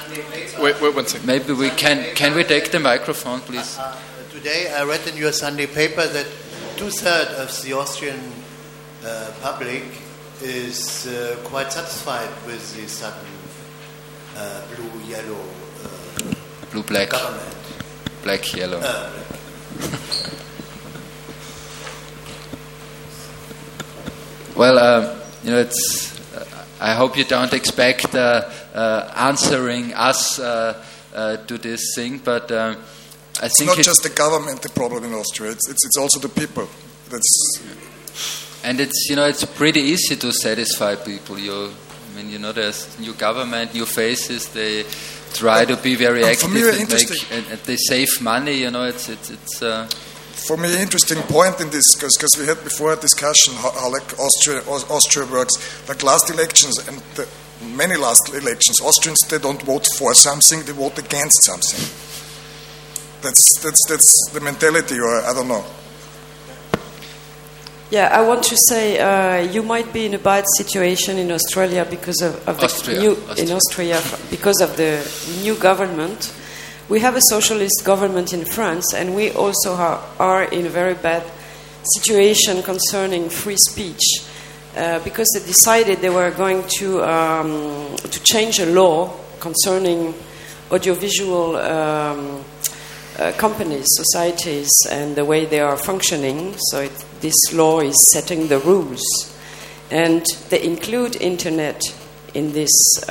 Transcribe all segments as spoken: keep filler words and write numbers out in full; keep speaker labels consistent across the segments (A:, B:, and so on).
A: Sunday paper.
B: Wait, wait one second.
C: Maybe we can, can we take the microphone, please?
A: Uh, uh, today I read in your Sunday paper that two-thirds of the Austrian uh, public is uh, quite satisfied with the sudden uh, blue-yellow uh,
C: Blue-black.
A: government.
C: Black-yellow.
A: Uh,
C: Well, uh, you know, it's. Uh, I hope you don't expect uh, uh, answering us uh, uh, to this thing, but uh, I
D: It's
C: think
D: not
C: it's,
D: just the government the problem in Austria. It's it's, it's also the people. That's
C: and it's you know it's pretty easy to satisfy people. You, I mean, you know, there's new government, new faces. They try to be very
D: And
C: active
D: for me,
C: and,
D: interesting-
C: make, and, and they save money. You know, it's it's it's. Uh,
D: for me, interesting point in this, because we had before a discussion how, how like Austria Aus- Austria works. Like last elections and the, many last elections, Austrians they don't vote for something, they vote against something. That's that's that's the mentality, or I don't know.
E: Yeah, I want to say uh, you might be in a bad situation in Australia because of, of the
C: Austria.
E: new
C: Austria.
E: in Austria because of the new government. We have a socialist government in France, and we also ha- are in a very bad situation concerning free speech uh, because they decided they were going to um, to change a law concerning audiovisual um, uh, companies, societies, and the way they are functioning. So it, this law is setting the rules, and they include internet in this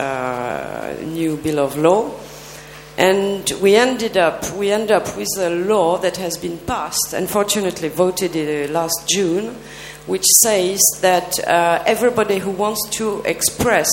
E: uh, new bill of law. And we ended up we end up with a law that has been passed, unfortunately voted in uh, last June, which says that uh, everybody who wants to express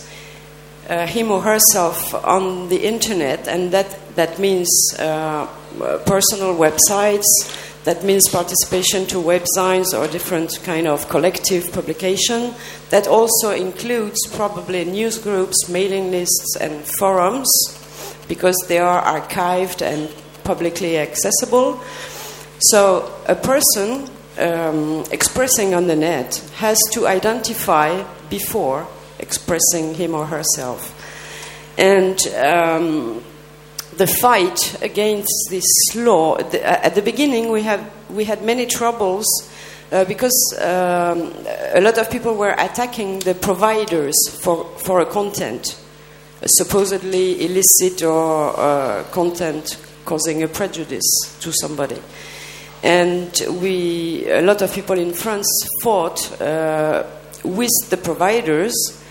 E: uh, him or herself on the internet, and that that means uh, personal websites, that means participation to websites or different kind of collective publication, that also includes probably news groups, mailing lists, and forums, because they are archived and publicly accessible. So a person um, expressing on the net has to identify before expressing him or herself. And um, the fight against this law, the, at the beginning we, have, we had many troubles uh, because um, a lot of people were attacking the providers for, for a content, supposedly illicit or uh, content causing a prejudice to somebody. And we, a lot of people in France fought uh, with the providers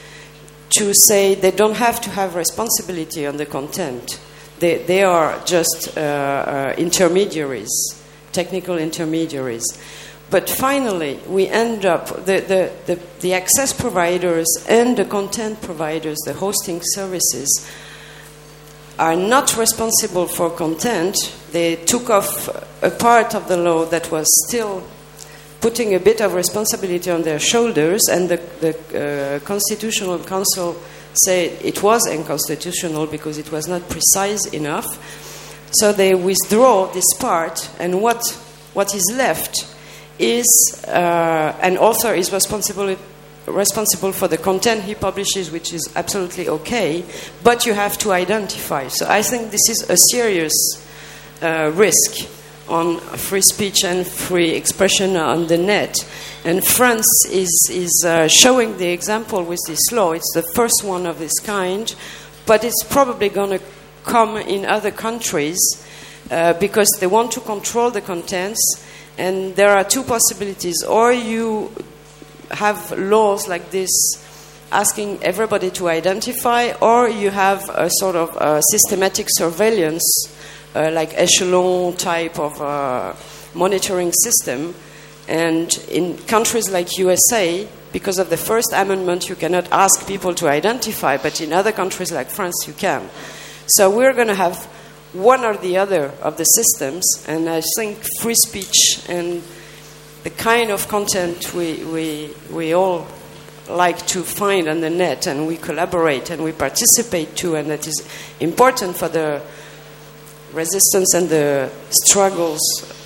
E: to say they don't have to have responsibility on the content. They, they are just uh, uh, intermediaries, technical intermediaries. But finally, we end up, the, the, the, the access providers and the content providers, the hosting services, are not responsible for content. They took off a part of the law that was still putting a bit of responsibility on their shoulders, and the, the uh, Constitutional Council said it was unconstitutional because it was not precise enough. So they withdraw this part, and what what is left is uh, an author is responsible responsible for the content he publishes, which is absolutely okay, but you have to identify. So I think this is a serious uh, risk on free speech and free expression on the net. And France is, is uh, showing the example with this law. It's the first one of this kind, but it's probably going to come in other countries uh, because they want to control the contents. And there are two possibilities. Or you have laws like this asking everybody to identify, or you have a sort of uh, systematic surveillance, uh, like echelon type of uh, monitoring system. And in countries like U S A, because of the First Amendment, you cannot ask people to identify, but in other countries like France, you can. So we're going to have one or the other of the systems, and I think free speech and the kind of content we, we, we all like to find on the net, and we collaborate and we participate to, and that is important for the resistance and the struggles,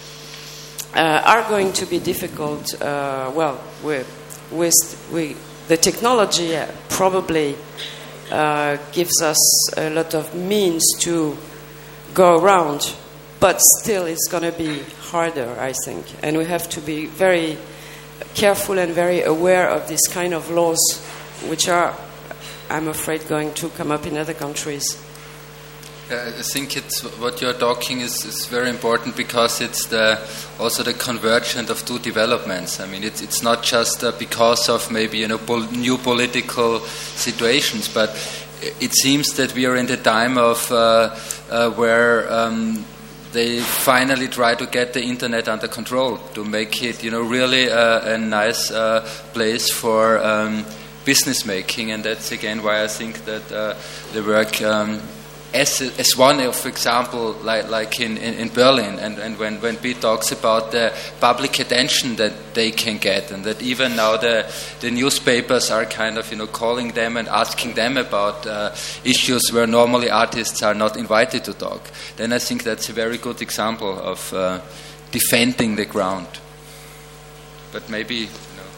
E: uh, are going to be difficult. Uh, well, with, with we, the technology uh, probably uh, gives us a lot of means to go around, but still it's going to be harder, I think. And we have to be very careful and very aware of this kind of laws, which are, I'm afraid, going to come up in other countries.
C: Uh, I think it's what you're talking is, is very important, because it's the also the convergence of two developments. I mean, it's it's not just uh, because of maybe you know pol- new political situations, but it seems that we are in the time of uh, uh, where um, they finally try to get the internet under control, to make it you know really uh, a nice uh, place for um, business making, and that's again why I think that uh, the work. Um, As, as one of example, like, like in, in, in Berlin, and, and when, when Pete talks about the public attention that they can get, and that even now the, the newspapers are kind of you know calling them and asking them about uh, issues where normally artists are not invited to talk, then I think that's a very good example of uh, defending the ground. But maybe...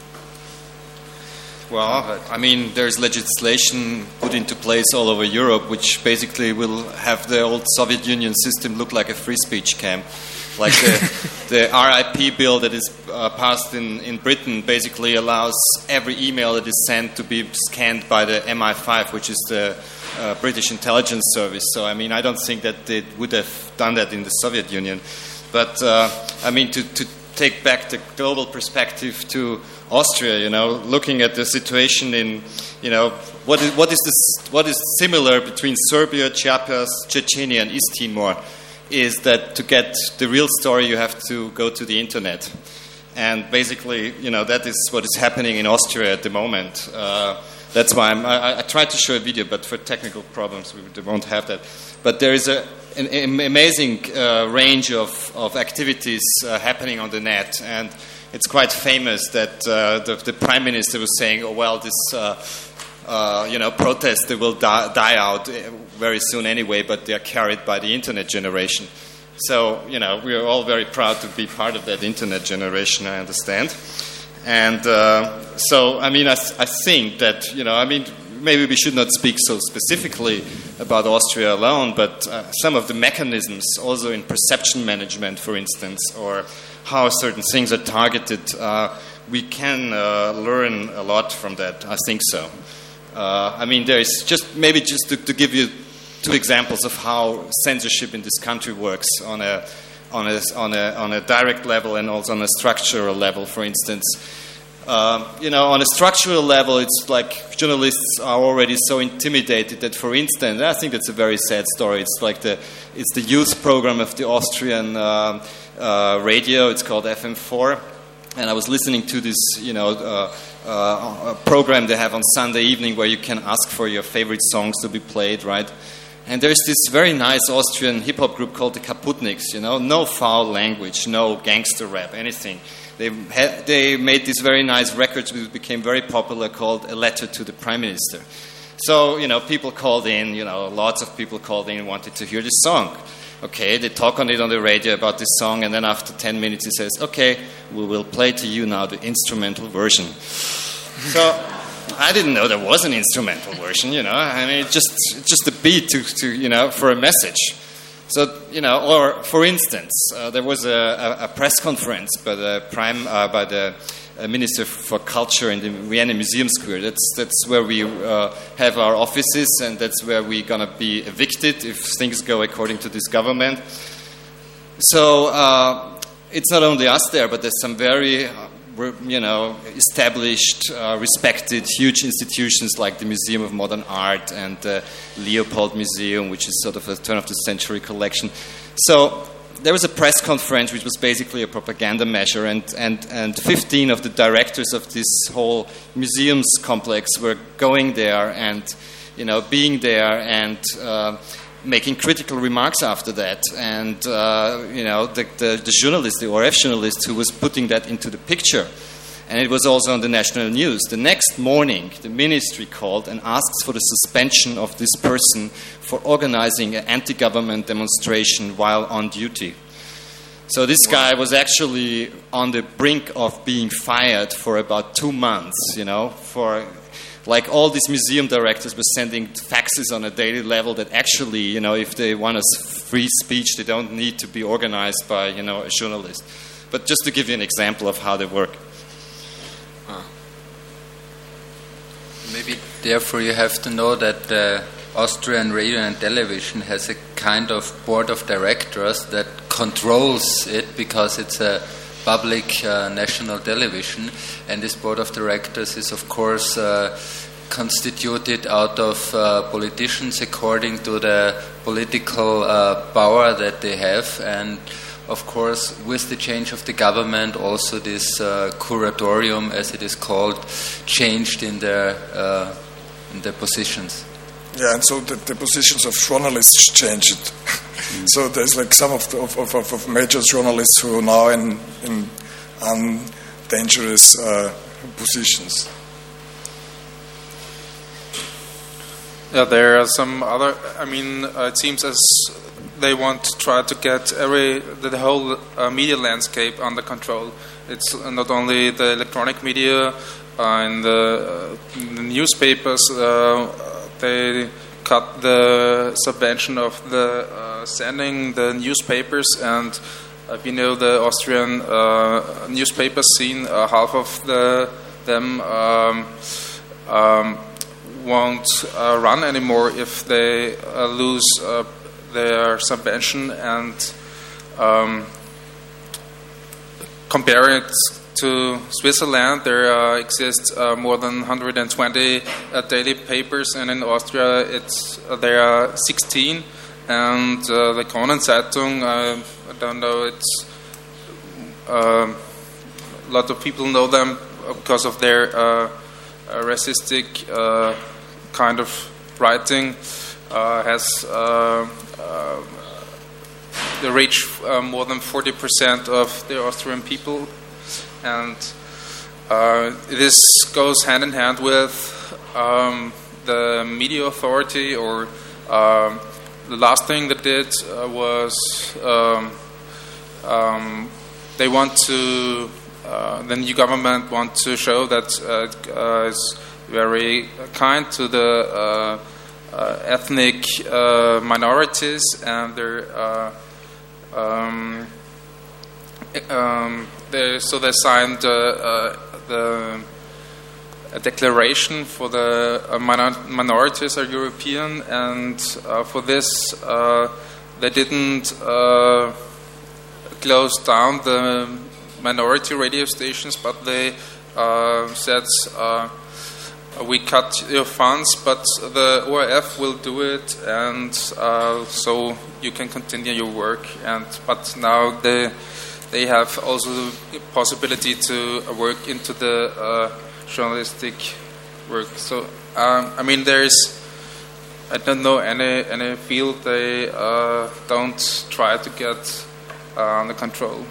B: Well, I mean, there's legislation put into place all over Europe, which basically will have the old Soviet Union system look like a free speech camp. Like the, the R I P bill that is uh, passed in, in Britain basically allows every email that is sent to be scanned by the M I five, which is the uh, British intelligence service. So, I mean, I don't think that they would have done that in the Soviet Union. But, uh, I mean, to, to take back the global perspective to Austria, you know, looking at the situation in, you know, what is what is this, what is similar between Serbia, Chiapas, Chechnya, and East Timor, is that to get the real story, you have to go to the internet, and basically, you know, that is what is happening in Austria at the moment. Uh, that's why I'm, I, I tried to show a video, but for technical problems, we won't have that. But there is a an, an amazing uh, range of of activities uh, happening on the net, and it's quite famous that uh, the, the prime minister was saying, "Oh well, this uh, uh, you know protest they will die, die out very soon anyway, but they are carried by the internet generation." So you know we are all very proud to be part of that internet generation. I understand, and uh, so I mean I, th- I think that you know I mean maybe we should not speak so specifically about Austria alone, but uh, some of the mechanisms also in perception management, for instance, or how certain things are targeted, uh, we can uh, learn a lot from that. I think so. Uh, I mean, there is just maybe just to, to give you two examples of how censorship in this country works on a on a on a on a direct level and also on a structural level. For instance, uh, you know, on a structural level, it's like journalists are already so intimidated that, for instance, I think that's a very sad story. It's like the it's the youth program of the Austrian. Uh, Uh, radio, it's called F M four, and I was listening to this, you know, uh, uh, program they have on Sunday evening where you can ask for your favorite songs to be played, right? And there's this very nice Austrian hip-hop group called the Kaputniks, you know, no foul language, no gangster rap, anything. They ha- they made these very nice records which became very popular called A Letter to the Prime Minister. So, you know, people called in, you know, lots of people called in and wanted to hear this song. Okay, they talk on it on the radio about this song, and then after ten minutes he says, okay, we will play to you now the instrumental version. So I didn't know there was an instrumental version, you know. I mean, it's just just a beat to, to you know, for a message. So, you know, or for instance, uh, there was a, a, a press conference by the prime, uh, by the uh, Minister for Culture in the Vienna Museum Square. That's that's where we uh, have our offices, and that's where we're gonna be evicted if things go according to this government. So uh, it's not only us there, but there's some very, uh, you know, established, uh, respected, huge institutions like the Museum of Modern Art and the Leopold Museum, which is sort of a turn of the century collection. So there was a press conference which was basically a propaganda measure, and, and, and fifteen of the directors of this whole museums complex were going there and, you know, being there and uh, making critical remarks after that. And, uh, you know, the, the, the journalist, the O R F journalist who was putting that into the picture, and it was also on the national news. The next morning, the ministry called and asked for the suspension of this person for organizing an anti-government demonstration while on duty. So this guy was actually on the brink of being fired for about two months, you know, for like all these museum directors were sending faxes on a daily level that actually, you know, if they want a free speech, they don't need to be organized by, you know, a journalist. But just to give you an example of how they work.
C: Uh, maybe therefore you have to know that the Austrian radio and television has a kind of board of directors that controls it because it's a public uh, national television, and this board of directors is of course uh, constituted out of uh, politicians according to the political uh, power that they have, and of course with the change of the government also this uh, curatorium, as it is called, changed in their uh, in their positions.
D: Yeah, and so the, the positions of journalists changed. Mm. So there's like some of, the, of, of, of major journalists who are now in in um, dangerous uh, positions.
F: Yeah, there are some other. I mean, uh, it seems as they want to try to get every the whole uh, media landscape under control. It's not only the electronic media uh, and the, uh, the newspapers. Uh, They cut the subvention of the uh, sending the newspapers, and uh, we know the Austrian uh, newspaper scene. Uh, half of the them um, um, won't uh, run anymore if they uh, lose uh, their subvention, and um, compare it to Switzerland, there uh, exists uh, more than one hundred twenty uh, daily papers, and in Austria it's uh, there are sixteen. And uh, the Kronenzeitung, uh, I don't know, it's uh, a lot of people know them because of their uh, racistic uh, kind of writing. Uh, has uh, uh, they reach uh, more than forty percent of the Austrian people. And uh, this goes hand in hand with um, the media authority, or uh, the last thing they did uh, was um, um, they want to, uh, the new government want to show that uh, uh, it's very kind to the uh, uh, ethnic uh, minorities, and they're uh, um, um, They, so they signed uh, uh, the a declaration for the uh, minor- minorities are European, and uh, for this uh, they didn't uh, close down the minority radio stations, but they uh, said uh, we cut your funds, but the O R F will do it, and uh, so you can continue your work. And but now they. They have also the possibility to work into the uh, journalistic work. So, um, I mean, there's, I don't know any any field they uh, don't try to get uh, under control.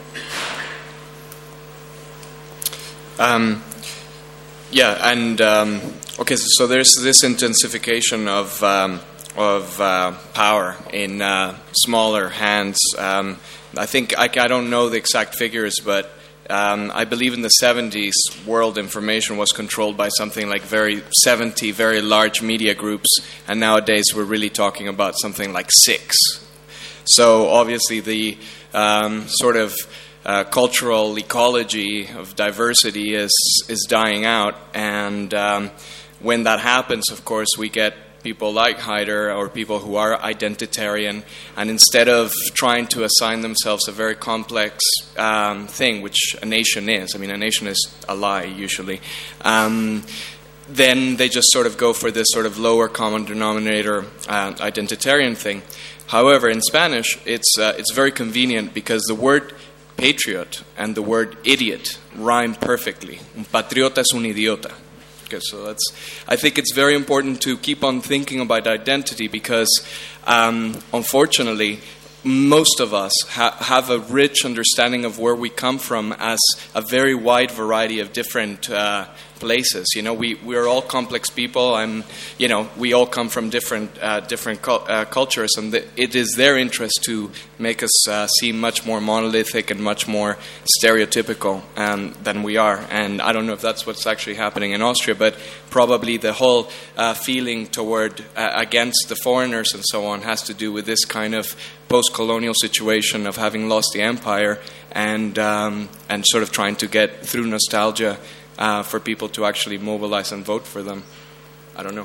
G: Um, yeah, and um, okay, so, so there's this intensification of um, of uh, power in uh, smaller hands. Um, I think, I, I don't know the exact figures, but um, I believe in the seventies, world information was controlled by something like very seventy very large media groups, and nowadays we're really talking about something like six. So obviously the um, sort of uh, cultural ecology of diversity is, is dying out, and um, when that happens, of course, we get people like Haider, or people who are identitarian, and instead of trying to assign themselves a very complex um, thing, which a nation is, I mean, a nation is a lie, usually, um, then they just sort of go for this sort of lower common denominator uh, identitarian thing. However, in Spanish, it's uh, it's very convenient because the word patriot and the word idiot rhyme perfectly. Un patriota es un idiota. Okay, so that's. I think it's very important to keep on thinking about identity because, um, unfortunately, most of us ha- have a rich understanding of where we come from as a very wide variety of different uh, places. You know, we we're all complex people, and you know, we all come from different uh, different cu- uh, cultures, and the, it is their interest to make us uh, seem much more monolithic and much more stereotypical um, than we are. And I don't know if that's what's actually happening in Austria, but probably the whole uh, feeling toward uh, against the foreigners and so on has to do with this kind of post-colonial situation of having lost the empire and um, and sort of trying to get through nostalgia uh, for people to actually mobilize and vote for them. I don't know.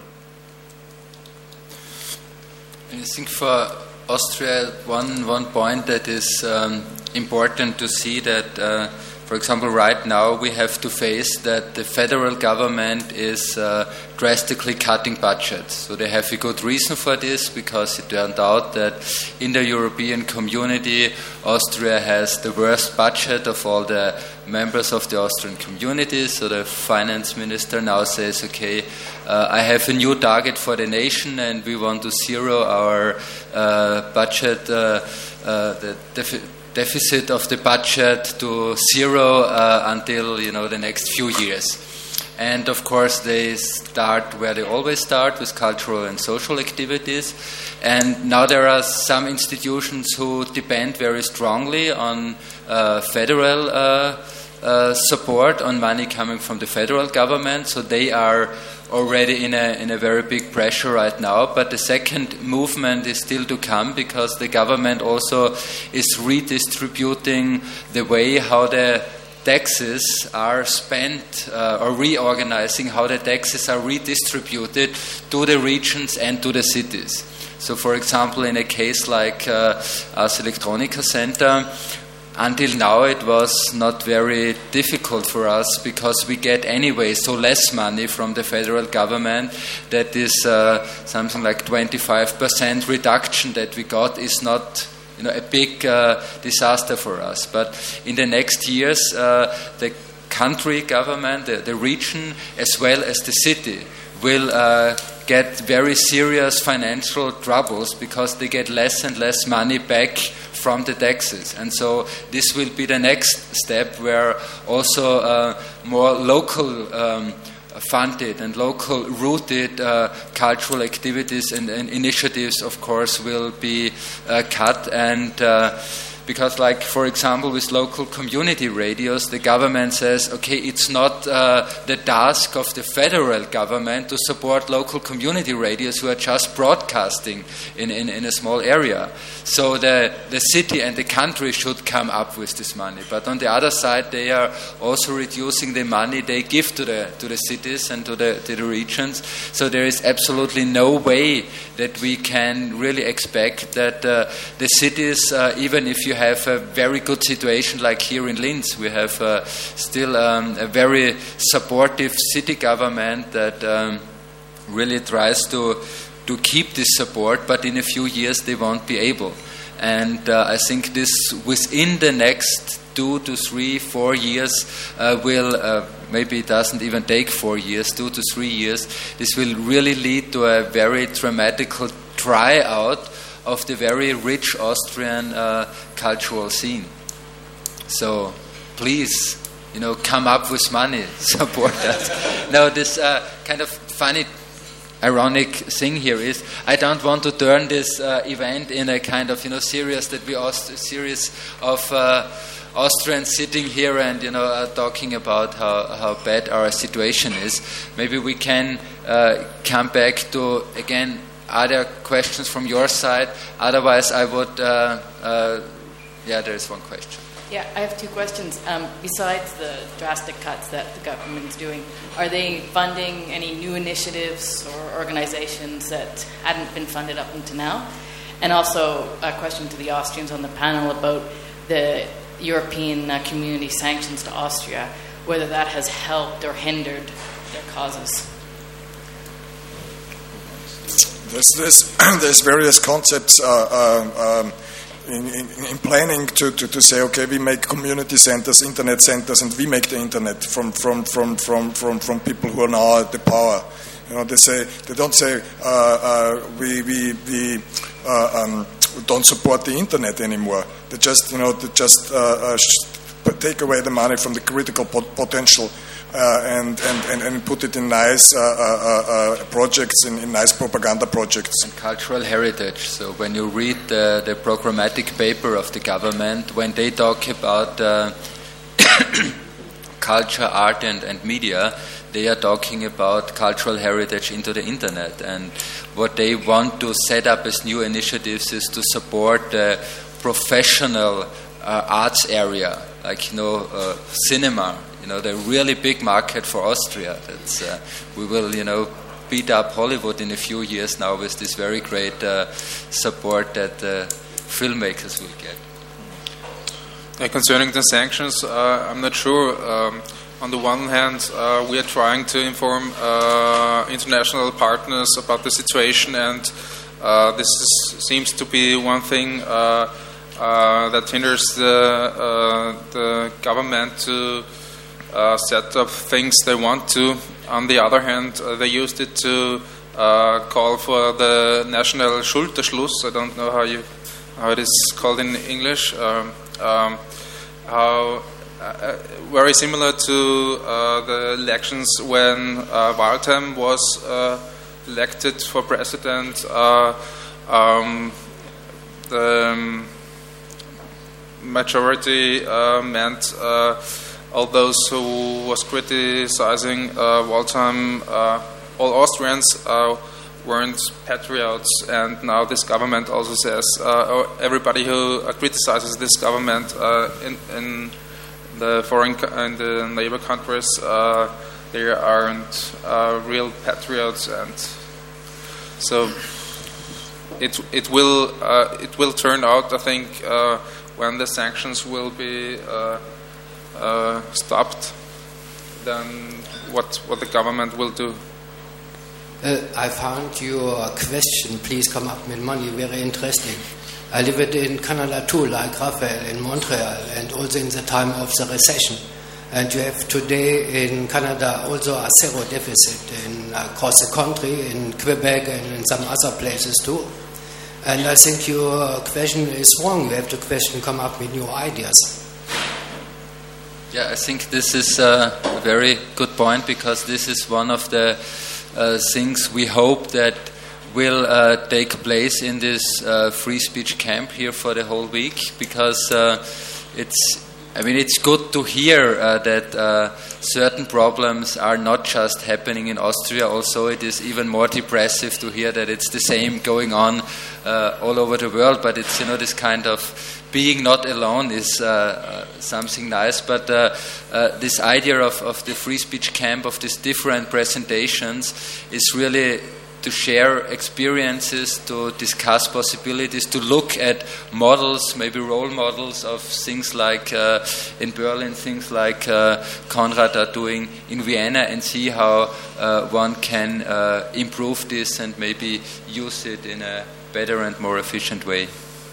C: I think for Austria, one one point that is um, important to see that, uh, for example, right now we have to face that the federal government is uh, drastically cutting budgets. So they have a good reason for this, because it turned out that in the European community, Austria has the worst budget of all the members of the Austrian community. So the finance minister now says, okay, uh, I have a new target for the nation, and we want to zero our uh, budget, uh, uh, the defi- deficit of the budget to zero uh, until, you know, the next few years. And of course they start where they always start, with cultural and social activities. And now there are some institutions who depend very strongly on uh, federal uh, uh, support, on money coming from the federal government. So they are already in a in a very big pressure right now. But the second movement is still to come, because the government also is redistributing the way how the taxes are spent, uh, or reorganizing how the taxes are redistributed to the regions and to the cities. So, for example, in a case like uh, Ars Electronica Center, until now it was not very difficult for us, because we get anyway so less money from the federal government that is uh, something like twenty-five percent reduction that we got is not, you know, a big uh, disaster for us. But in the next years, uh, the country government, the, the region, as well as the city, will uh, get very serious financial troubles, because they get less and less money back from the taxes. And so this will be the next step, where also uh, more local um, funded and local rooted uh, cultural activities and, and initiatives, of course, will be uh, cut. And uh, because, like, for example, with local community radios, the government says, okay, it's not uh, the task of the federal government to support local community radios who are just broadcasting in, in, in a small area. So the, the city and the country should come up with this money. But on the other side, they are also reducing the money they give to the to the cities and to the to the regions. So there is absolutely no way that we can really expect that uh, the cities, uh, even if you have a very good situation like here in Linz, we have uh, still um, a very supportive city government that um, really tries to to keep this support, but in a few years they won't be able. And uh, I think this, within the next two to three, four years, uh, will, uh, maybe it doesn't even take four years, two to three years, this will really lead to a very dramatical dry-out of the very rich Austrian uh, cultural scene. So please, you know, come up with money, support us. Now, this uh, kind of funny, ironic thing here is, I don't want to turn this uh, event in a kind of, you know, serious, that we Aust- series of uh, Austrians sitting here and, you know, uh, talking about how, how bad our situation is. Maybe we can uh, come back to, again, other questions from your side. Otherwise, I would, uh, uh, yeah, there is one question.
H: Yeah, I have two questions. Um, besides the drastic cuts that the government is doing, are they funding any new initiatives or organizations that hadn't been funded up until now? And also a question to the Austrians on the panel about the European uh, community sanctions to Austria, whether that has helped or hindered their causes.
D: There's, there's, there's various concepts uh, um, um, In, in, in planning to, to, to say, okay, we make community centers, internet centers, and we make the internet from from, from, from, from, from people who are now at the power. You know, they say they don't say uh, uh, we we, we uh, um, don't support the internet anymore. They just you know they just uh, uh, take away the money from the critical pot- potential uh, and, and, and, and put it in nice uh, uh, uh, projects, in, in nice propaganda projects.
C: And cultural heritage. So when you read the, the programmatic paper of the government, when they talk about uh, culture, art, and, and media, they are talking about cultural heritage into the internet. And what they want to set up as new initiatives is to support the professional uh, arts area, like, you know, uh, cinema, you know, the really big market for Austria. That's, uh, we will, you know, beat up Hollywood in a few years now with this very great uh, support that uh, filmmakers will get.
F: Uh, concerning the sanctions, uh, I'm not sure. Um, on the one hand, uh, we are trying to inform uh, international partners about the situation, and uh, this is, seems to be one thing uh, uh, that hinders the, uh, the government to uh, set up things they want to. On the other hand, uh, they used it to uh, call for the national Schulterschluss. I don't know how you how it is called in English. Um, um, how uh, very similar to uh, the elections when uh, Waldheim was uh, elected for president. Uh, um, the um, majority uh, meant uh, all those who was criticizing uh, Waldheim, uh, all Austrians uh, weren't patriots, and now this government also says uh, everybody who uh, criticizes this government uh, in, in the foreign co- in the neighbor countries, uh, they aren't uh, real patriots, and so it it will uh, it will turn out, I think, uh, when the sanctions will be uh, uh, stopped, then what what the government will do.
I: Uh, I found your question, please come up with money, very interesting. I lived in Canada too, like Raphael, in Montreal, and also in the time of the recession. And you have today in Canada also a zero deficit in, across the country, in Quebec and in some other places too. And I think your question is wrong. You have to question, come up with new ideas.
C: Yeah, I think this is a very good point, because this is one of the Uh, things we hope that will uh, take place in this uh, free speech camp here for the whole week, because uh, it's I mean it's good to hear uh, that uh, certain problems are not just happening in Austria. Also, it is even more depressive to hear that it's the same going on uh, all over the world. But it's, you know, this kind of being not alone is uh, uh, something nice, but uh, uh, this idea of, of the free speech camp, of these different presentations, is really to share experiences, to discuss possibilities, to look at models, maybe role models of things like uh, in Berlin, things like uh, Konrad are doing in Vienna, and see how uh, one can uh, improve this and maybe use it in a better and more efficient way.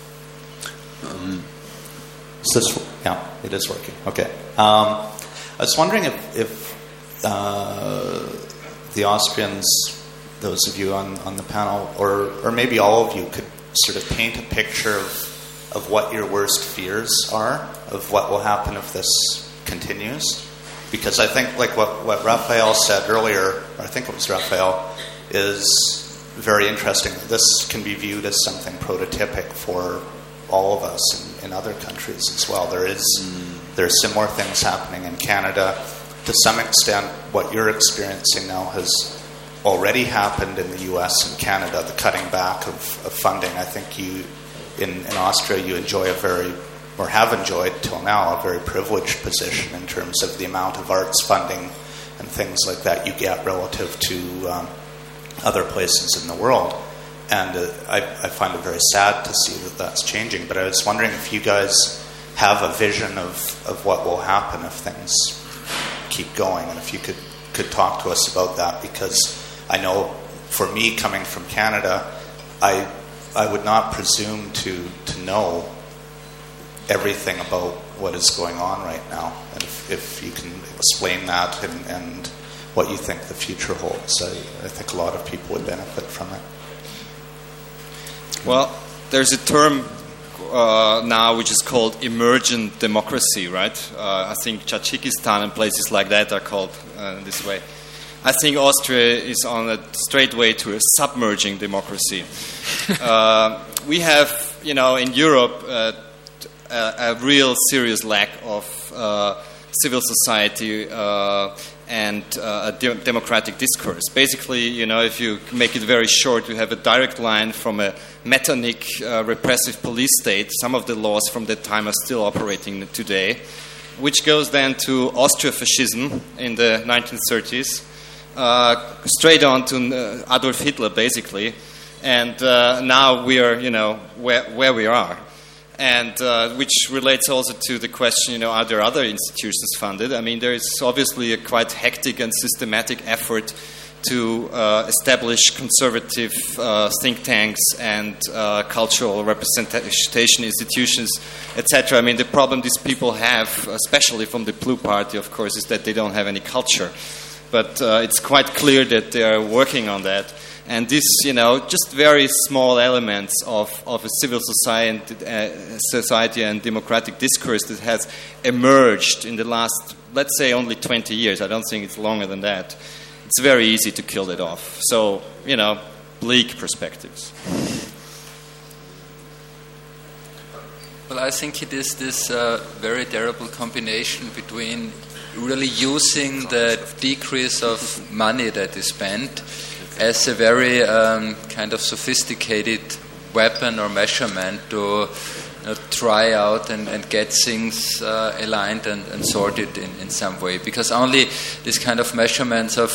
J: Um, is this, yeah, it is working. Okay. Um, I was wondering if, if uh, the Austrians, those of you on, on the panel, or, or maybe all of you, could sort of paint a picture of, of what your worst fears are, of what will happen if this continues. Because I think, like what, what Raphael said earlier, I think it was Raphael, is very interesting. This can be viewed as something prototypic for all of us in, in other countries as well. There is mm. there are similar things happening in Canada. To some extent, what you're experiencing now has already happened in the U S and Canada, the cutting back of, of funding. I think you, in, in Austria, you enjoy a very, or have enjoyed till now, a very privileged position in terms of the amount of arts funding and things like that you get relative to um, other places in the world. And uh, I, I find it very sad to see that that's changing. But I was wondering if you guys have a vision of, of what will happen if things keep going, and if you could, could talk to us about that, because I know for me, coming from Canada, I I would not presume to, to know everything about what is going on right now. And if, if you can explain that and, and what you think the future holds, I, I think a lot of people would benefit from it.
B: Well, there's a term uh, now which is called emergent democracy, right? Uh, I think Tajikistan and places like that are called uh, this way. I think Austria is on a straight way to a submerging democracy. uh, we have, you know, in Europe, uh, a, a real serious lack of uh, civil society uh, and uh, a de- democratic discourse. Basically, you know, if you make it very short, you have a direct line from a Metternich uh, repressive police state. Some of the laws from that time are still operating today, which goes then to Austro-fascism in the nineteen thirties, uh, straight on to uh, Adolf Hitler, basically. And uh, now we are, you know, where, where we are. And uh, which relates also to the question, you know, are there other institutions funded? I mean, there is obviously a quite hectic and systematic effort to uh, establish conservative uh, think tanks and uh, cultural representation institutions, et cetera. I mean, the problem these people have, especially from the Blue Party, of course, is that they don't have any culture. But uh, it's quite clear that they are working on that. And this, you know, just very small elements of, of a civil society, uh, society and democratic discourse that has emerged in the last, let's say, only twenty years. I don't think it's longer than that. It's very easy to kill it off. So, you know, bleak perspectives.
C: Well, I think it is this uh, very terrible combination between really using the decrease of money that is spent as a very um, kind of sophisticated weapon or measurement to you know, try out and, and get things uh, aligned and, and sorted in, in some way. Because only this kind of measurements of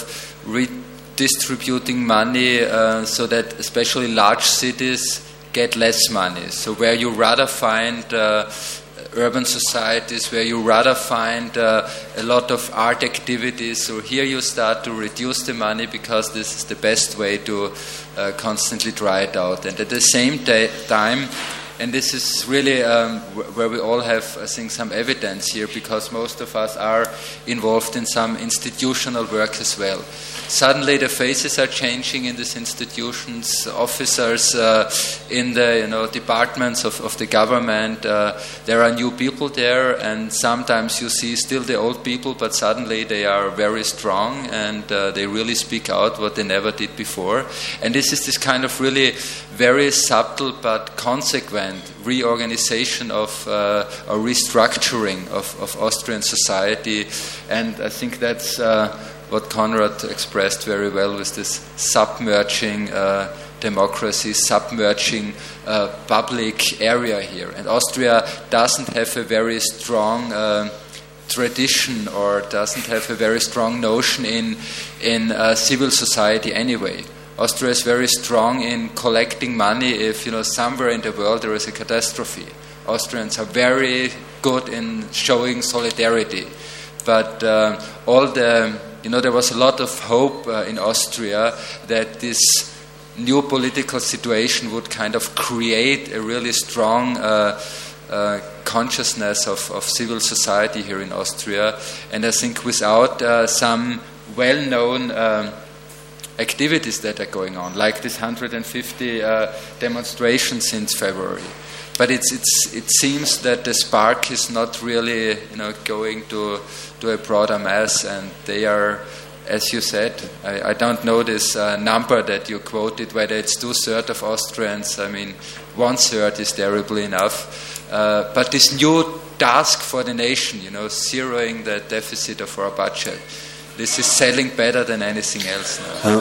C: redistributing money uh, so that especially large cities get less money. So where you rather find uh, urban societies, where you rather find uh, a lot of art activities, so here you start to reduce the money because this is the best way to uh, constantly try it out. And at the same ta- time, and this is really um, w- where we all have, I think, some evidence here, because most of us are involved in some institutional work as well. Suddenly the faces are changing in these institutions, officers uh, in the you know departments of, of the government, uh, there are new people there, and sometimes you see still the old people, but suddenly they are very strong and uh, they really speak out what they never did before. And this is this kind of really very subtle but consequent reorganization of uh, or restructuring of, of Austrian society, and I think that's uh, what Konrad expressed very well with this submerging uh, democracy, submerging uh, public area here. And Austria doesn't have a very strong uh, tradition or doesn't have a very strong notion in, in uh, civil society anyway. Austria is very strong in collecting money if, you know, somewhere in the world there is a catastrophe. Austrians are very good in showing solidarity. But uh, all the You know, there was a lot of hope uh, in Austria that this new political situation would kind of create a really strong uh, uh, consciousness of, of civil society here in Austria. And I think without uh, some well-known um, activities that are going on, like this one hundred fifty uh, demonstrations since February. But it's, it's, it seems that the spark is not really, you know, going to to a broader mass, and they are, as you said, I, I don't know this uh, number that you quoted, whether it's two-thirds of Austrians. I mean, one-third is terrible enough. Uh, but this new task for the nation, you know, zeroing the deficit of our budget, this is selling better than anything else now.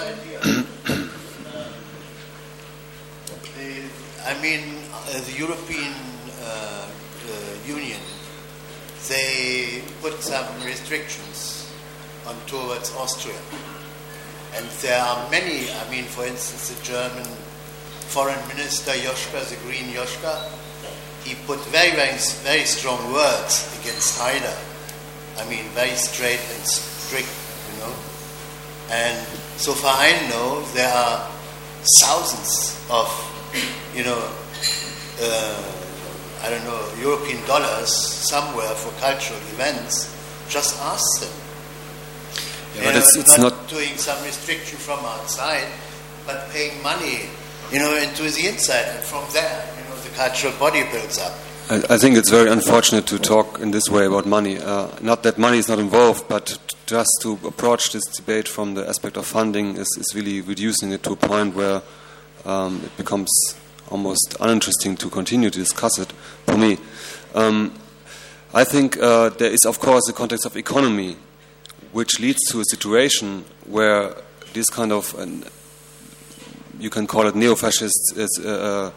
A: I mean, uh, the European uh, uh, Union, they put some restrictions on towards Austria. And there are many, I mean, for instance, the German foreign minister, Joschka, the Green Joschka, he put very, very, very strong words against Haider. I mean, very straight and strict, you know. And so far I know, there are thousands of, you know, uh, I don't know, European dollars somewhere for cultural events. Just ask them.
K: Yeah, but it's, it's
A: not,
K: not
A: doing some restriction from outside, but paying money, you know, into the inside, and from there, you know, the cultural body builds up.
K: I, I think it's very unfortunate to talk in this way about money. Uh, not that money is not involved, but just to approach this debate from the aspect of funding is, is really reducing it to a point where um, it becomes almost uninteresting to continue to discuss it, for me. Um, I think uh, there is, of course, the context of economy, which leads to a situation where this kind of, uh, you can call it neo-fascist uh,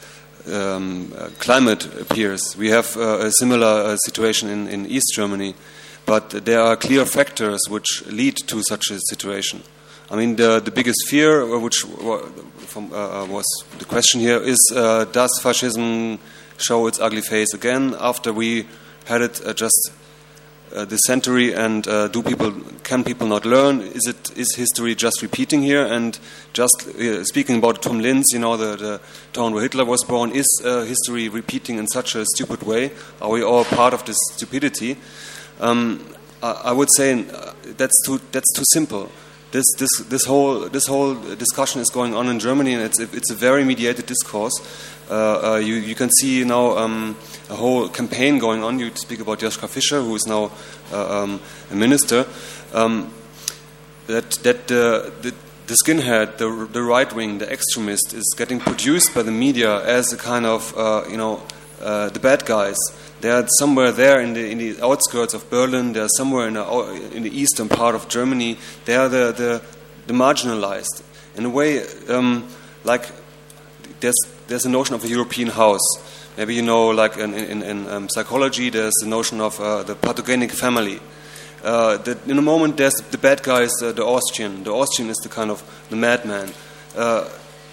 K: um, uh, climate appears. We have uh, a similar uh, situation in, in East Germany, but there are clear factors which lead to such a situation. I mean, the, the biggest fear, which from, uh, was the question here, is uh, does fascism show its ugly face again after we had it uh, just uh, this century? And uh, do people, can people not learn? Is it is history just repeating here? And just uh, speaking about Tom Linz, you know, the, the town where Hitler was born, is uh, history repeating in such a stupid way? Are we all part of this stupidity? Um, I, I would say uh, that's too that's too simple. This this this whole this whole discussion is going on in Germany, and it's it's a very mediated discourse. Uh, uh, you you can see now um, a whole campaign going on. You speak about Joschka Fischer, who is now uh, um, a minister. Um, that that uh, the the skinhead, the the right wing, the extremist, is getting produced by the media as a kind of uh, you know uh, the bad guys. They are somewhere there in the in the outskirts of Berlin. They are somewhere in the in the eastern part of Germany. They are the the, the marginalized. In a way, um, like there's there's a notion of a European house. Maybe you know, like in in, in um, psychology, there's the notion of uh, the pathogenic family. Uh, that in a moment, there's the bad guy is uh, the Austrian. The Austrian is the kind of the madman. Uh,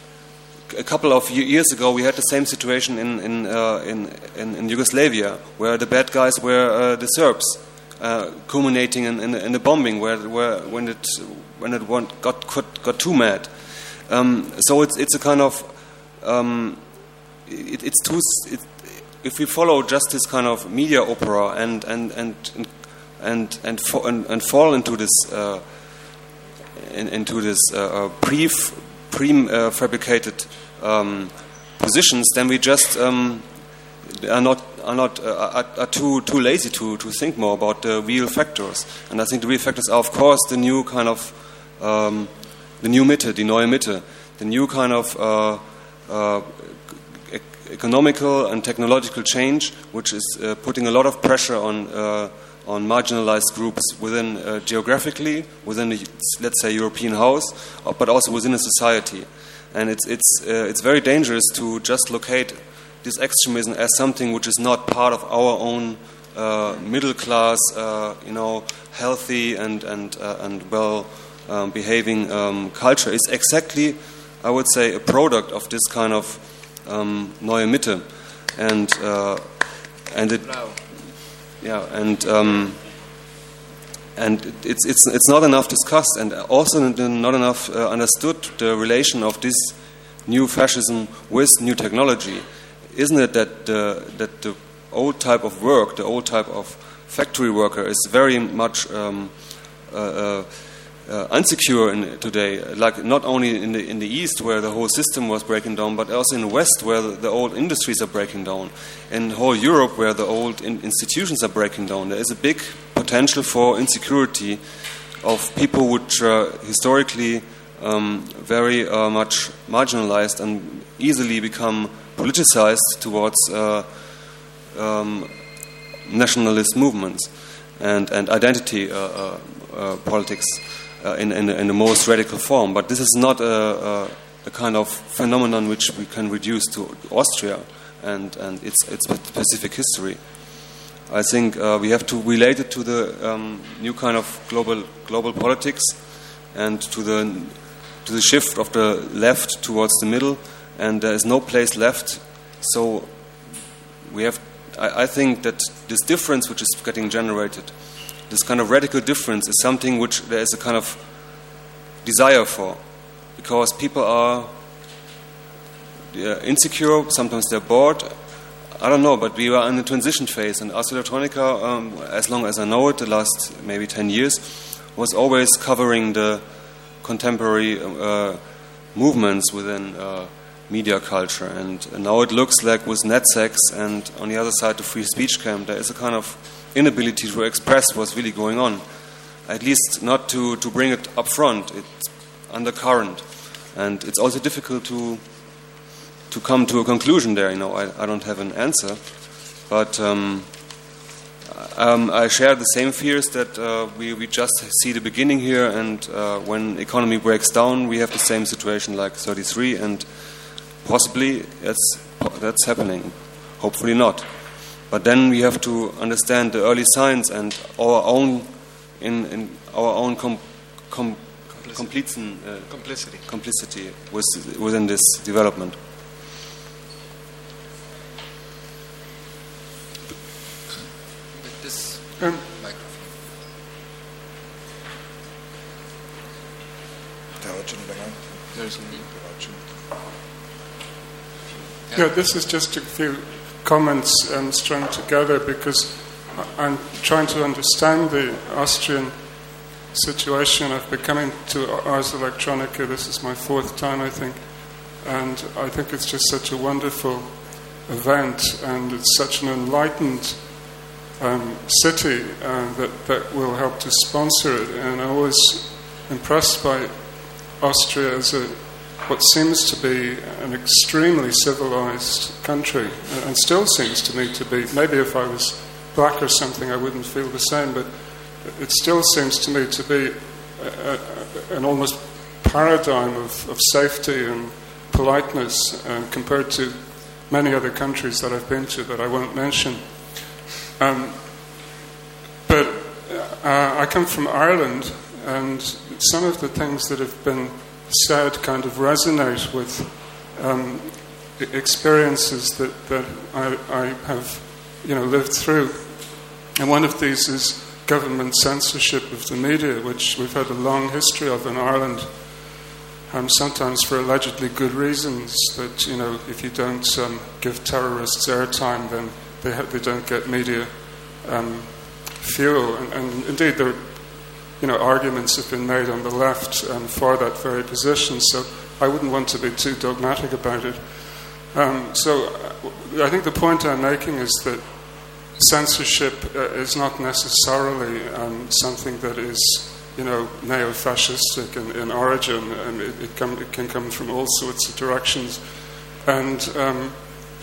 K: A couple of years ago, we had the same situation in in uh, in, in, in Yugoslavia, where the bad guys were uh, the Serbs, uh, culminating in, in, in the bombing, where, where when it when it got got, got too mad. Um, so it's it's a kind of um, it, it's too. It, if we follow just this kind of media opera and and and and and, and, and, and fall into this uh, in, into this uh, pre prefabricated um, positions, then we just um, are not are not uh, are, are too too lazy to to think more about the real factors. And I think the real factors are, of course, the new kind of um, the new Mitte, die neue Mitte, the new kind of uh, uh, e- economical and technological change, which is uh, putting a lot of pressure on. Uh, on marginalized groups within uh, geographically, within the, let's say, European house, but also within a society. And it's it's uh, it's very dangerous to just locate this extremism as something which is not part of our own uh, middle class, uh, you know, healthy and and uh, and well um, behaving um, culture. It's exactly, I would say, a product of this kind of um, neue Mitte, and uh, and it. Yeah, and um, and it's it's it's not enough discussed, and also not enough uh, understood the relation of this new fascism with new technology. Isn't it that the that the old type of work, the old type of factory worker, is very much um, uh, uh, uh, unsecure in today? Like not only in the in the East where the whole system was breaking down, but also in the West where the, the old industries are breaking down. In whole Europe, where the old in institutions are breaking down, there is a big potential for insecurity of people which are historically um, very uh, much marginalized and easily become politicized towards uh, um, nationalist movements and, and identity uh, uh, uh, politics uh, in, in, in the most radical form. But this is not a, a, a kind of phenomenon which we can reduce to Austria and, and its its specific history. I think uh, we have to relate it to the um, new kind of global global politics and to the to the shift of the left towards the middle, and there is no place left. So we have. I, I think that this difference which is getting generated, this kind of radical difference, is something which there is a kind of desire for, because people are. They're insecure, sometimes they're bored. I don't know, but we are in a transition phase, and Ars Electronica, um, as long as I know it, the last maybe ten years, was always covering the contemporary uh, movements within uh, media culture. And now it looks like with NetSex and on the other side the free speech camp, there is a kind of inability to express what's really going on. At least not to, to bring it up front. It's undercurrent. And it's also difficult to to come to a conclusion there. You know, I, I don't have an answer. But um, um, I share the same fears that uh, we, we just see the beginning here, and uh, when economy breaks down, we have the same situation like thirty-three, and possibly that's, that's happening. Hopefully not. But then we have to understand the early signs and our own in, in our own com, com, complicity, uh,
L: complicity,
K: complicity with, within this development.
C: This
M: um,
C: microphone.
L: There's
M: yeah, this is just a few comments um, strung together because I'm trying to understand the Austrian situation. I've been coming to Ars Electronica. This is my fourth time, I think, and I think it's just such a wonderful event, and it's such an enlightened um, city uh, that that will help to sponsor it. And I was impressed by Austria as a what seems to be an extremely civilized country, and still seems to me to be. Maybe if I was black or something, I wouldn't feel the same, but it still seems to me to be a, a, an almost paradigm of, of safety and politeness uh, compared to many other countries that I've been to that I won't mention. Um, but uh, I come from Ireland, and some of the things that have been said kind of resonate with um, experiences that, that I, I have, you know, lived through. And one of these is government censorship of the media, which we've had a long history of in Ireland, um, sometimes for allegedly good reasons, that, you know, if you don't um, give terrorists airtime, then they, ha- they don't get media um, fuel. And, and indeed, there you know, arguments have been made on the left um, for that very position, so I wouldn't want to be too dogmatic about it. Um, so I think the point I'm making is that censorship uh, is not necessarily um, something that is, you know, neo-fascistic in, in origin, and it, it, come, it can come from all sorts of directions. And um,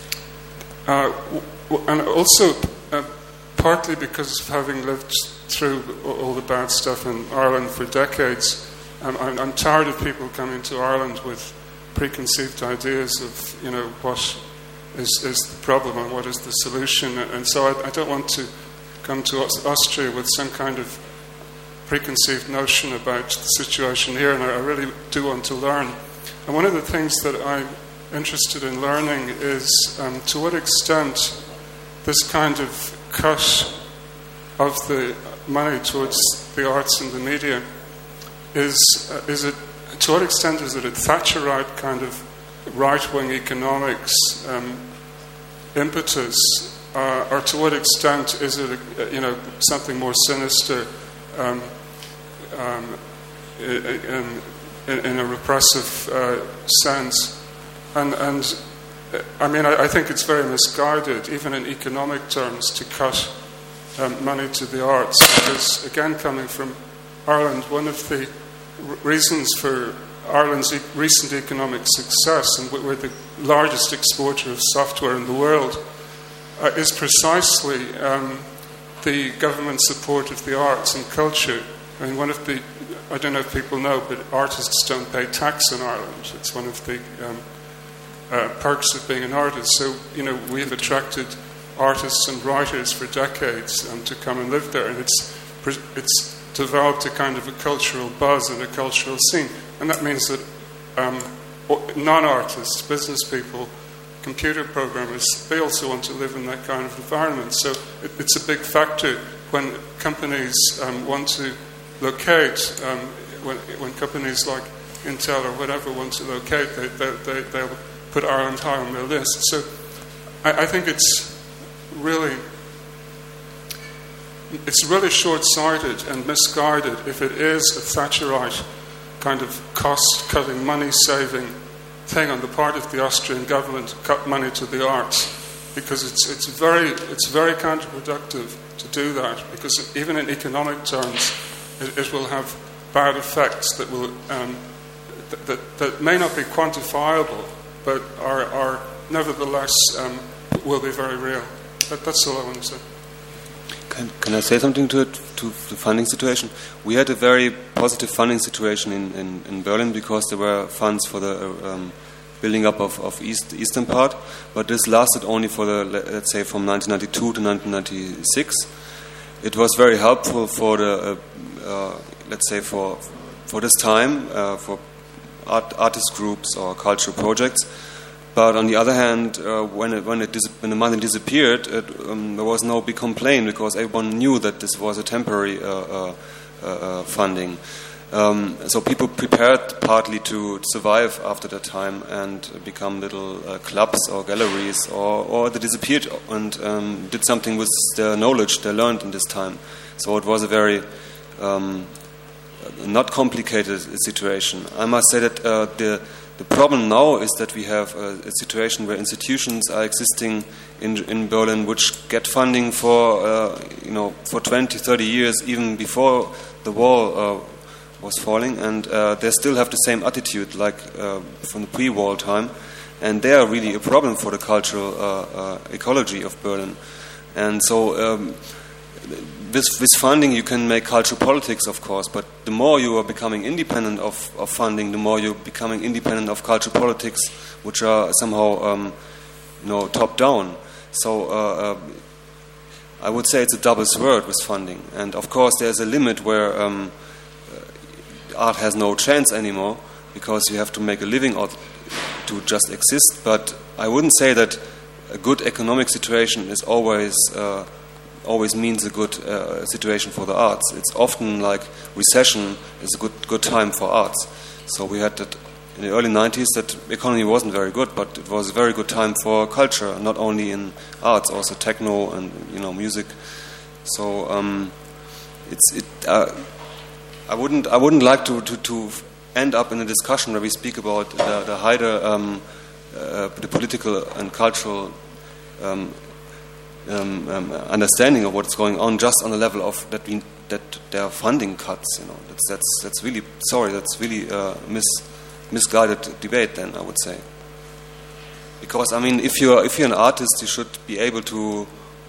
M: uh, w- and also uh, partly because of having lived through all the bad stuff in Ireland for decades, um, I'm, I'm tired of people coming to Ireland with preconceived ideas of, you know, what is, is the problem and what is the solution. And so I, I don't want to come to Austria with some kind of preconceived notion about the situation here, and I, I really do want to learn. And one of the things that I'm interested in learning is um, to what extent this kind of cut of the money towards the arts and the media is uh, is it to what extent is it a Thatcherite kind of right-wing economics um, impetus, uh, or to what extent is it a, you know, something more sinister um, um, in, in, in a repressive uh, sense? And and I mean I, I think it's very misguided, even in economic terms, to cut Um, money to the arts, because again, coming from Ireland, one of the r- reasons for Ireland's e- recent economic success, and we're the largest exporter of software in the world, uh, is precisely um, the government support of the arts and culture. I mean, one of the, I don't know if people know, but artists don't pay tax in Ireland. It's one of the um, uh, perks of being an artist. So, you know, we've attracted artists and writers for decades um, to come and live there, and it's it's developed a kind of a cultural buzz and a cultural scene, and that means that um, non-artists, business people, computer programmers, they also want to live in that kind of environment. So it, it's a big factor when companies um, want to locate, um, when, when companies like Intel or whatever want to locate, they, they, they, they'll put Ireland high on their list. So I, I think it's really it's really short-sighted and misguided if it is a Thatcherite kind of cost-cutting, money-saving thing on the part of the Austrian government to cut money to the arts, because it's it's very it's very counterproductive to do that, because even in economic terms, it, it will have bad effects that will um, th- that that may not be quantifiable, but are are nevertheless um, will be very real. That, that's all I want to say.
K: Can, can I say something to it, to the funding situation? We had a very positive funding situation in, in, in Berlin because there were funds for the uh, um, building up of, of east, the eastern part, but this lasted only for the, let's say, from nineteen ninety-two to nineteen ninety-six. It was very helpful for the, uh, uh, let's say, for for this time, uh, for art, artist groups or cultural projects. But on the other hand, uh, when it, when, it dis- when the money disappeared, it, um, there was no big complaint because everyone knew that this was a temporary uh, uh, uh, funding. Um, so people prepared partly to survive after that time and become little uh, clubs or galleries, or, or they disappeared and um, did something with the knowledge they learned in this time. So it was a very um, not complicated situation. I must say that uh, the The problem now is that we have a, a situation where institutions are existing in in Berlin which get funding for uh, you know for twenty, thirty years, even before the wall uh, was falling, and uh, they still have the same attitude like uh, from the pre-wall time, and they are really a problem for the cultural uh, uh, ecology of Berlin. And so um, with, with funding you can make cultural politics, of course, but the more you are becoming independent of, of funding, the more you're becoming independent of cultural politics, which are somehow um, you know, top down. So uh, uh, I would say it's a double sword with funding, and of course there's a limit where um, art has no chance anymore because you have to make a living out to just exist. But I wouldn't say that a good economic situation is always uh, always means a good uh, situation for the arts. It's often like recession is a good good time for arts. So we had that in the early nineties, that economy wasn't very good, but it was a very good time for culture, not only in arts, also techno and you know music. So um, it's it. Uh, I wouldn't I wouldn't like to, to, to end up in a discussion where we speak about the, the higher um, uh, the political and cultural um, um, um, understanding of what's going on just on the level of that we that there are funding cuts. You know, that's that's that's really sorry. That's really uh, mis misguided debate. Then I would say, because I mean, if you're if you're an artist, you should be able to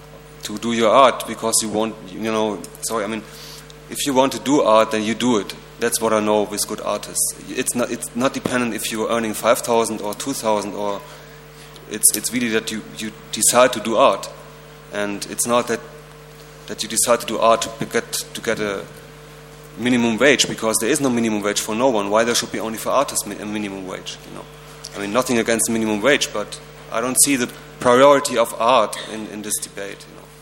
K: to do your art because you want. You know, sorry. I mean, if you want to do art, then you do it. That's what I know with good artists. It's not it's not dependent if you are earning five thousand or two thousand, or it's it's really that you, you decide to do art, and it's not that that you decide to do art to get to get a minimum wage, because there is no minimum wage for no one. Why there should be only for artists a minimum wage? You know, I mean, nothing against the minimum wage, but I don't see the priority of art in, in this debate. You know,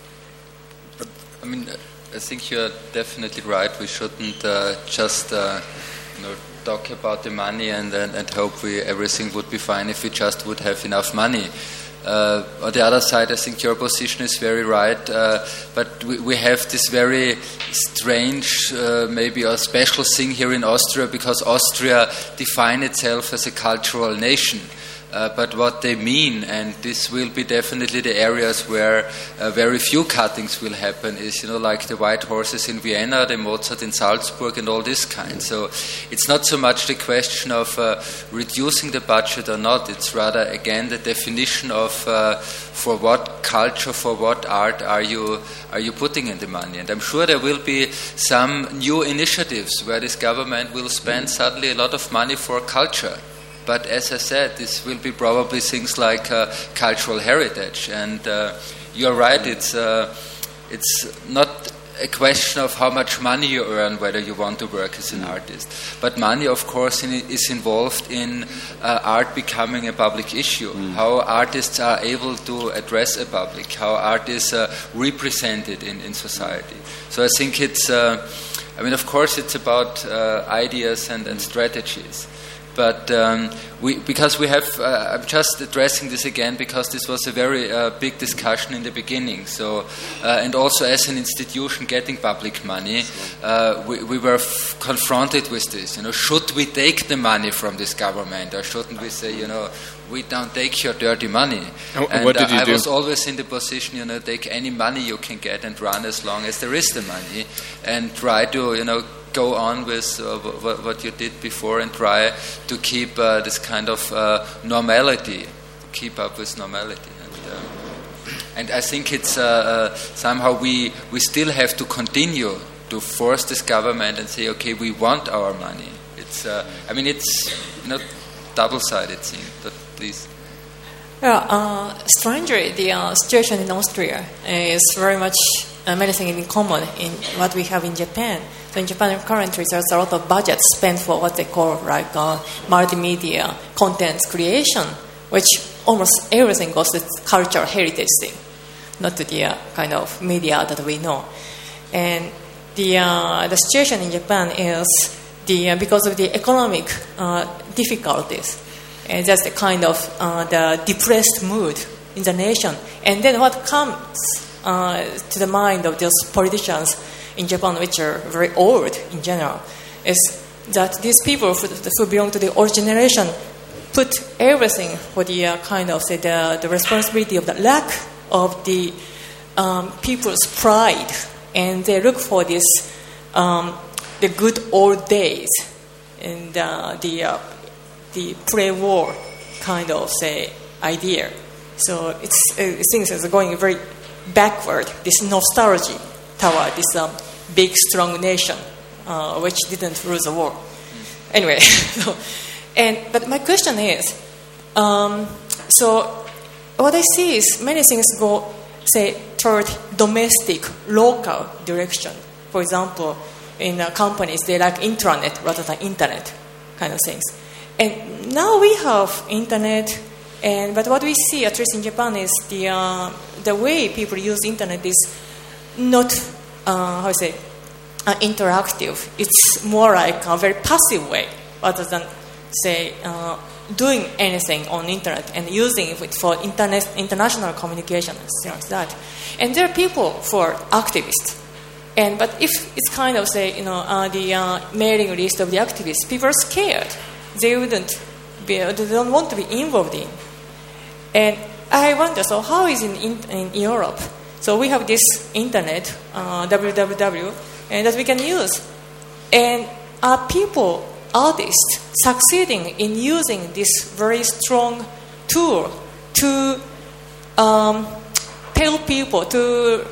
C: but I mean. I think you're definitely right. We shouldn't uh, just uh, you know, talk about the money and, and, and hope we everything would be fine if we just would have enough money. Uh, on the other side, I think your position is very right, uh, but we, we have this very strange, uh, maybe a special thing here in Austria, because Austria defines itself as a cultural nation. Uh, but what they mean, and this will be definitely the areas where uh, very few cuttings will happen, is, you know, like the White Horses in Vienna, the Mozart in Salzburg, and all this kind. So it's not so much the question of uh, reducing the budget or not. It's rather, again, the definition of uh, for what culture, for what art are you are you putting in the money. And I'm sure there will be some new initiatives where this government will spend suddenly a lot of money for culture. But as I said, this will be probably things like uh, cultural heritage. And uh, you're right, it's uh, it's not a question of how much money you earn, whether you want to work as an artist. But money, of course, in, is involved in uh, art becoming a public issue. Mm. How artists are able to address a public, how art is uh, represented in, in society. So I think it's, uh, I mean, of course, it's about uh, ideas and, and strategies. But um, we, because we have, uh, I'm just addressing this again because this was a very uh, big discussion in the beginning. So, uh, and also as an institution getting public money, uh, we, we were f- confronted with this. You know, should we take the money from this government, or shouldn't we say, you know, we don't take your dirty money?
G: And,
C: and
G: what did you
C: uh, I
G: do?
C: was always in the position, you know, take any money you can get and run as long as there is the money, and try to, you know, go on with uh, w- what you did before and try to keep uh, this kind of uh, normality, keep up with normality. And, uh, and I think it's uh, uh, somehow we, we still have to continue to force this government and say, okay, we want our money. It's, uh, I mean, it's, you know, double-sided thing, but please.
N: Well, uh, strangely, the uh, situation in Austria is very much uh, many things in common in what we have in Japan. So in Japan currently there's a lot of budget spent for what they call like uh, multimedia content creation, which almost everything goes to cultural heritage thing, not to the uh, kind of media that we know. And the uh, the situation in Japan is the uh, because of the economic uh, difficulties, and that's the kind of uh, the depressed mood in the nation. And then what comes uh, to the mind of those politicians in Japan, which are very old in general, is that these people who, who belong to the old generation put everything for the uh, kind of say the, the responsibility of the lack of the um, people's pride, and they look for this um, the good old days and uh, the uh, the pre-war kind of say idea. So it's uh, things are going very backward. This nostalgia toward this um, big strong nation uh, which didn't lose the war. Anyway, so, and but my question is, um, so what I see is many things go say toward domestic, local direction. For example, in uh, companies they like intranet rather than internet kind of things. And now we have internet, and but what we see, at least in Japan, is the uh, the way people use internet is not uh, how to say uh, interactive. It's more like a very passive way, rather than say uh, doing anything on internet and using it for internet international communication and things like that. And there are people for activists. And but if it's kind of say you know uh, the uh, mailing list of the activists, people are scared. They wouldn't be, they don't want to be involved in. And I wonder, so how is it in, in Europe? So we have this internet, uh, W W W, and that we can use. And are people, artists, succeeding in using this very strong tool to um, tell people, to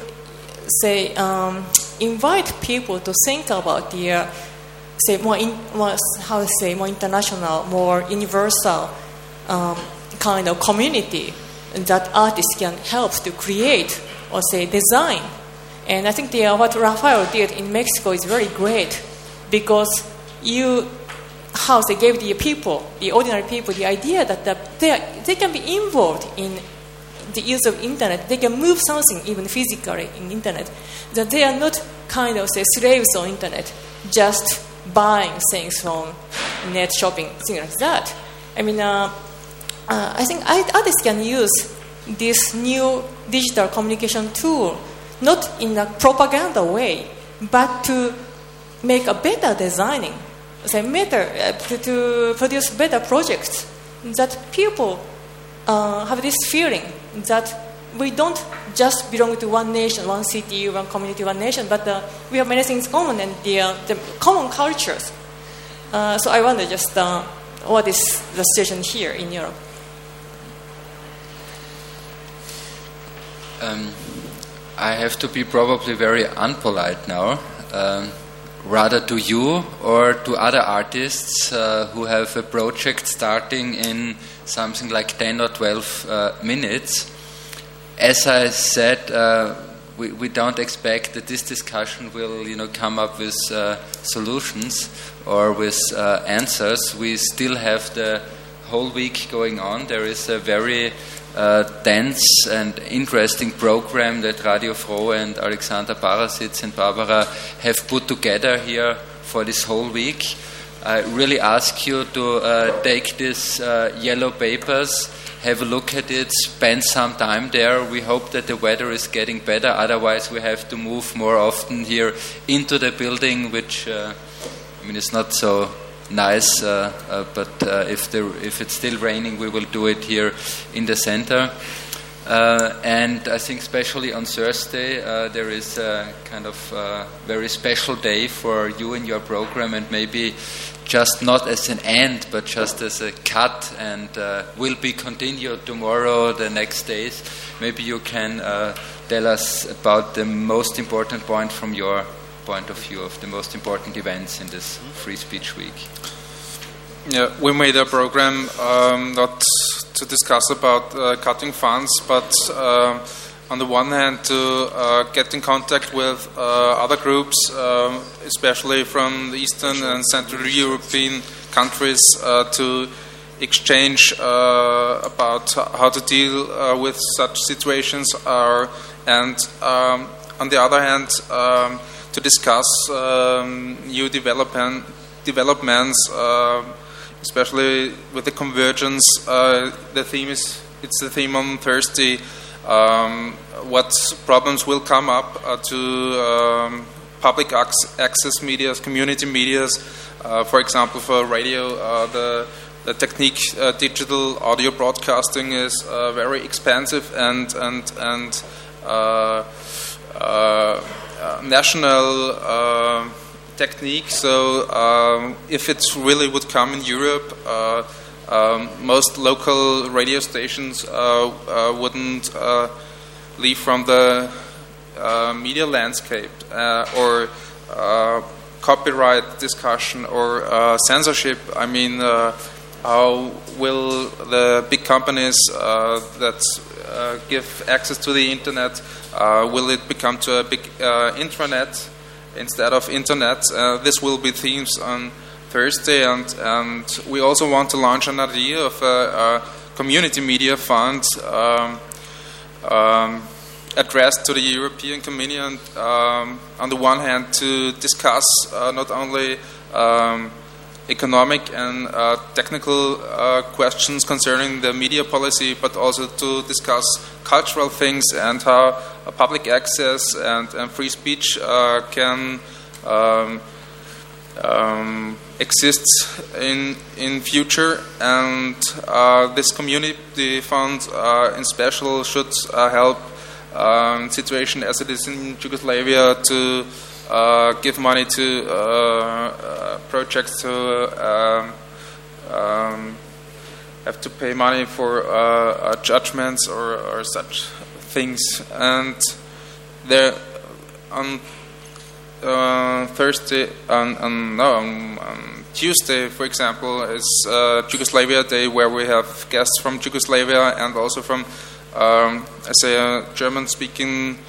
N: say, um, invite people to think about the uh, say more, in, more how to say more international, more universal um, kind of community that artists can help to create or say design. And I think the, uh, what Rafael did in Mexico is very great, because you how they gave the people, the ordinary people, the idea that the, they they can be involved in the use of internet. They can move something even physically in internet. That they are not kind of say slaves on internet, just buying things from net shopping, things like that. I mean, uh, uh, I think artists can use this new digital communication tool not in a propaganda way, but to make a better designing, say better uh, to, to produce better projects. That people uh, have this feeling that we don't just belong to one nation, one city, one community, one nation, but uh, we have many things common and the, uh, the common cultures. Uh, so I wonder just uh, what is the situation here in Europe?
C: Um, I have to be probably very unpolite now, um, rather to you or to other artists uh, who have a project starting in something like ten or twelve uh, minutes. As I said, uh, we, we don't expect that this discussion will, you know, come up with uh, solutions or with uh, answers. We still have the whole week going on. There is a very uh, dense and interesting program that Radio Froh and Alexander Parasitz and Barbara have put together here for this whole week. I really ask you to uh, take these uh, yellow papers, have a look at it, spend some time there. We hope that the weather is getting better. Otherwise, we have to move more often here into the building, which uh, I mean, it's not so nice. Uh, uh, but uh, if the if it's still raining, we will do it here in the center. Uh, and I think especially on Thursday uh, there is a kind of uh, very special day for you in your program, and maybe just not as an end but just as a cut, and uh, will be continued tomorrow, the next days. Maybe you can uh, tell us about the most important point from your point of view of the most important events in this Free Speech Week.
F: Yeah, we made a program um, not to discuss about uh, cutting funds, but uh, on the one hand to uh, get in contact with uh, other groups, um, especially from the Eastern and Central European countries, uh, to exchange uh, about how to deal uh, with such situations, uh, and um, on the other hand um, to discuss um, new development, developments, uh, especially with the convergence. Uh, the theme is it's the theme on Thursday. Um, what problems will come up uh, to um, public ac- access medias, community medias, uh, for example, for radio, uh, the, the technique, uh, digital audio broadcasting is uh, very expensive and and and uh, uh, uh, national uh, technique. So um, if it really would come in Europe, uh, um, most local radio stations uh, uh, wouldn't uh, leave from the uh, media landscape, uh, or uh, copyright discussion, or uh, censorship. I mean, uh, how will the big companies uh, that uh, give access to the internet, uh, will it become to a big uh, intranet instead of internet? Uh, this will be themes on Thursday, and, and we also want to launch an idea of a, a community media fund um, um, addressed to the European Commission, um, on the one hand to discuss uh, not only um, economic and uh, technical uh, questions concerning the media policy, but also to discuss cultural things and how uh, public access and, and free speech uh, can um, um, exist in in future. And uh, this community fund uh, in special should uh, help um, situation as it is in Yugoslavia to Uh, give money to uh, uh, projects to uh, um, have to pay money for uh, uh, judgments or, or such things. And there on uh, Thursday, on, on, no, on, on Tuesday, for example, is uh, Yugoslavia Day, where we have guests from Yugoslavia and also from, um, I say, a German-speaking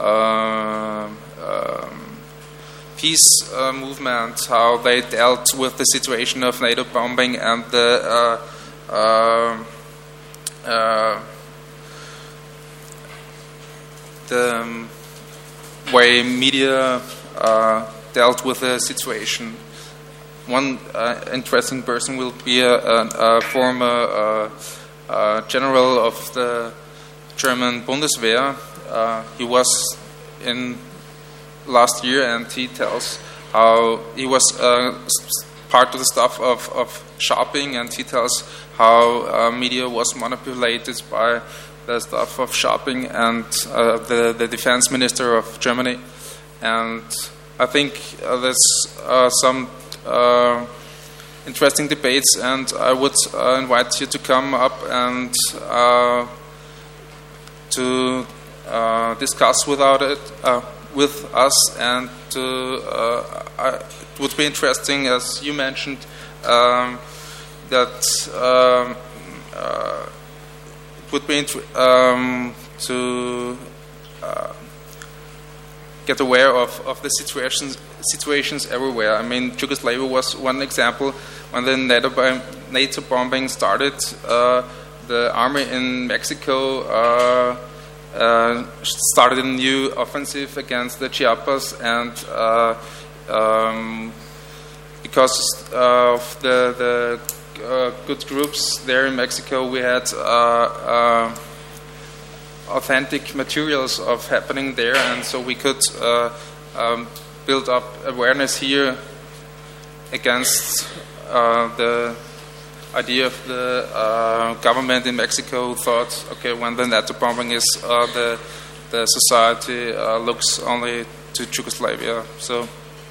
F: Uh, um, peace uh, movement, how they dealt with the situation of NATO bombing and the uh, uh, uh, the um, way media uh, dealt with the situation. One uh, interesting person will be a, a, a former uh, uh, general of the German Bundeswehr. Uh, he was in last year, and he tells how he was uh, part of the stuff of, of shopping, and he tells how uh, media was manipulated by the stuff of shopping, and uh, the, the defense minister of Germany. And I think uh, there's uh, some uh, interesting debates, and I would uh, invite you to come up and uh, to uh, discuss without it uh, with us, and to uh, I, it would be interesting, as you mentioned, um, that um, uh, it would be int- um, to uh, get aware of, of the situations situations everywhere. I mean, Yugoslavia was one example. When the NATO, bomb, NATO bombing started, uh, the army in Mexico uh, uh, started a new offensive against the Chiapas, and uh, um, because of the the uh, good groups there in Mexico, we had uh, uh, authentic materials of happening there, and so we could uh, um, build up awareness here against uh, the idea of the uh, government in Mexico who thought, okay, when the NATO bombing is, uh, the the society uh, looks only to Czechoslovakia. So,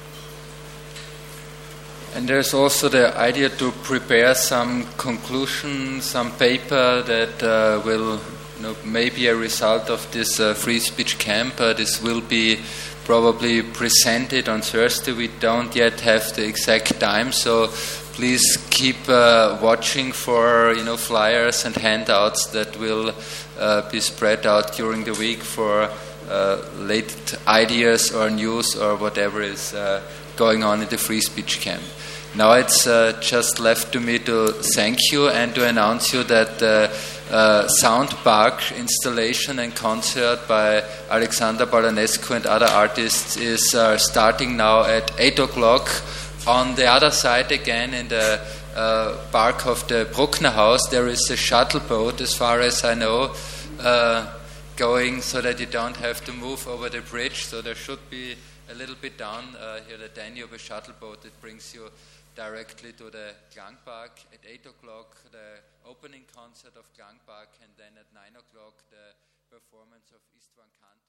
C: and there's also the idea to prepare some conclusion, some paper that uh, will, you know, maybe a result of this uh, free speech camp. Uh, this will be probably presented on Thursday. We don't yet have the exact time, so please keep uh, watching for, you know, flyers and handouts that will uh, be spread out during the week for uh, late ideas or news or whatever is uh, going on in the free speech camp. Now it's uh, just left to me to thank you and to announce you that the uh, Sound Park installation and concert by Alexander Balanescu and other artists is uh, starting now at eight o'clock. On the other side, again, in the uh, park of the Bruckner House, there is a shuttle boat, as far as I know, uh, going so that you don't have to move over the bridge. So there should be a little bit down uh, here the Danube, a shuttle boat that brings you directly to the Klangpark. At eight o'clock, the opening concert of Klangpark, and then at nine o'clock, the performance of Istvan Kant.